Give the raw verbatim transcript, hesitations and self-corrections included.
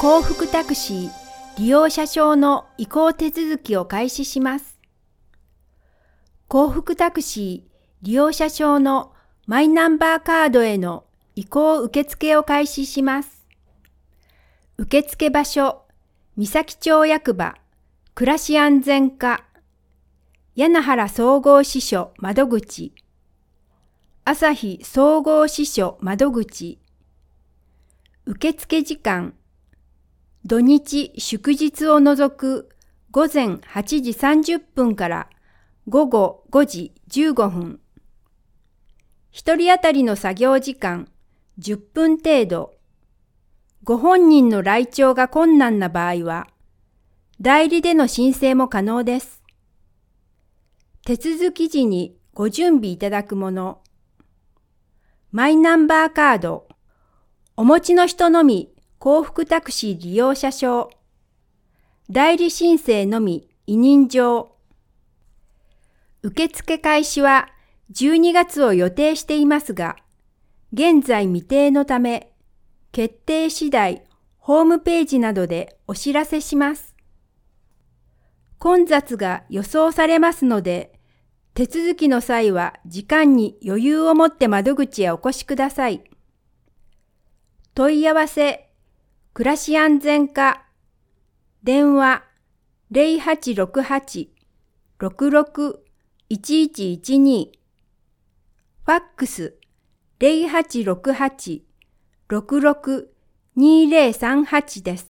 幸福タクシー利用者証の移行手続きを開始します。幸福タクシー利用者証のマイナンバーカードへの移行受付を開始します。受付場所、三崎町役場、暮らし安全課、柳原総合支所窓口、朝日総合支所窓口、受付時間、土日祝日を除く午前はちじさんじゅっぷんから午後ごじじゅうごふん。一人当たりの作業時間じゅっぷん程度。ご本人の来庁が困難な場合は、代理での申請も可能です。手続き時にご準備いただくもの。マイナンバーカード。お持ちの人のみ幸福タクシー利用者証。代理申請のみ委任状。受付開始はじゅうにがつを予定していますが、現在未定のため、決定次第ホームページなどでお知らせします。混雑が予想されますので、手続きの際は時間に余裕を持って窓口へお越しください。問い合わせ、暮らし安全課、電話 ゼロはちろくはち ろくろく いちいちいちに、ファックス ゼロはちろくはち ろくろく にゼロさんはちです。